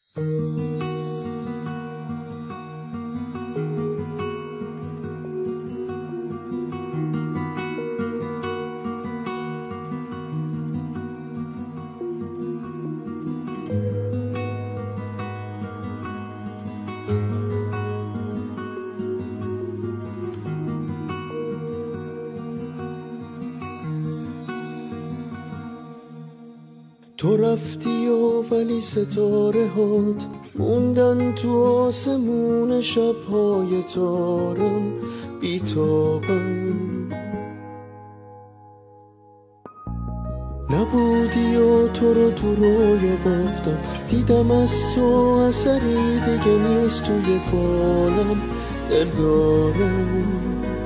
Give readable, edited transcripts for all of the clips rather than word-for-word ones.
تو رفتی و ولی ستاره هات موندن تو آسمون شب‌های تارم بی‌تابم. نبودی و تو رو تو رویا بافتم، دیدم از تو اثری دیگه نیست توی فالم، دل دارم.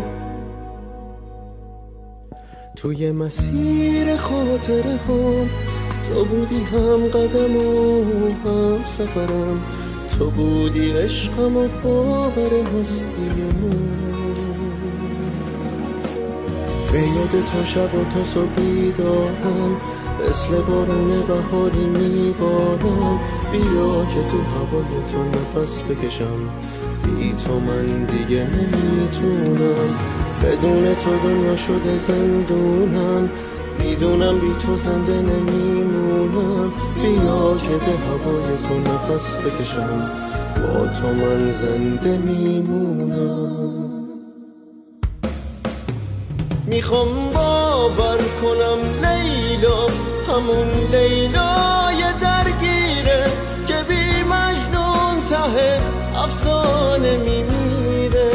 توی مسیر خاطره هم تو بودی، هم قدم و هم سفرم، تو بودی عشقم و باور هستی من. به یاد تا شب و تا صبح بیدارم، مثل بارون بهاری میبارم. بیا که تو هوای تو نفس بکشم، بی تو من دیگه نمیتونم. بدون تو دنیا شده زندونم، میدونم بی تو زنده نمیمونم. بیا که به هوای تو نفس بکشم، با تو من زنده میمونم. میخوام باور کنم لیلا همون لیلای درگیره که بی مجنون ته افسانه میمیره.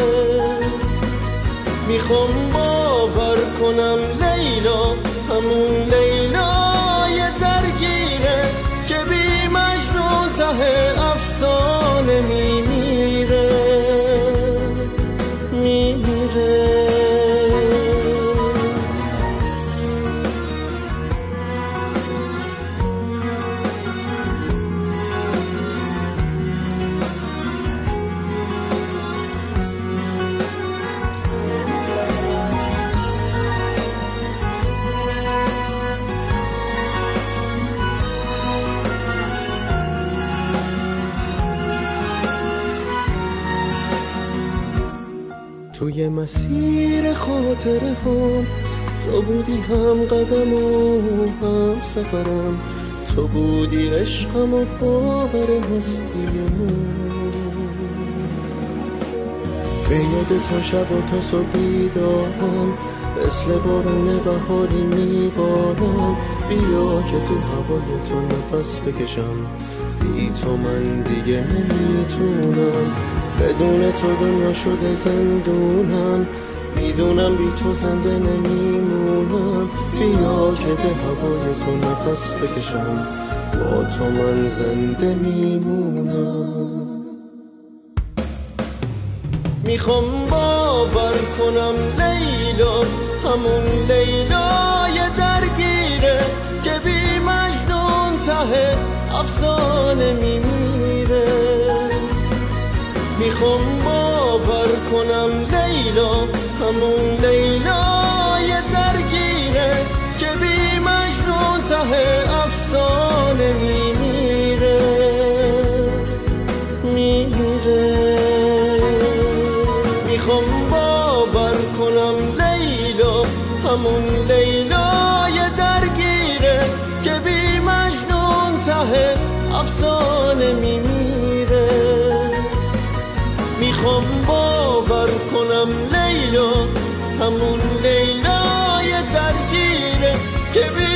میخوام باور کنم لیلا همون لیلای درگیره که بی مجنون ته افسانه میمیره. توی مسیر خاطره هم تو بودی، هم قدم و هم سفرم، تو بودی عشقم و باور هستی من. به یاد تا شب و تا صبح بیدارم، مثل بارون بهاری میبارم. بیا که تو هوای تو نفس بکشم، بی تو من دیگه نمیتونم. بدون تو دنیا شده زندونم، میدونم بی تو زنده نمیمونم. بیا که به هوای تو نفس بکشم، با تو من زنده میمونم. میخوام باور کنم لیلا همون لیلای درگیره که بی مجنون ته افسانه میمیره. میخوام باور کنم لیلا همون لیلای درگیره که بی مجنون ته افسانه میمیره. میخوام باور کنم لیلا همون لیلای درگیره که بی مجنون ته افسانه میمیره. میخوام باور کنم لیلا همون لیلای درگیره که